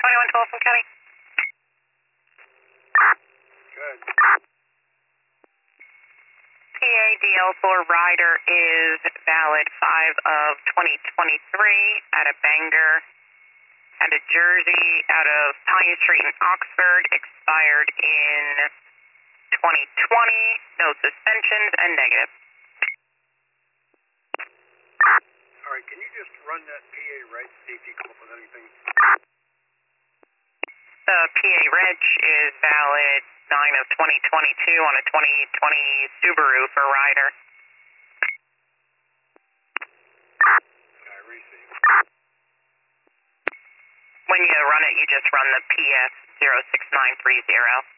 2112 from County. Good. PADL4 rider is valid 5 of 2023 at a Bangor, at a Jersey, out of Pine Street in Oxford, expired in 2020, no suspensions and negative. All right, can you just run that PA reg, see if you come up with anything? The PA reg is valid 9 of 2022 on a 2020 Subaru for rider. I receive. When you run it, you just run the PS 06930.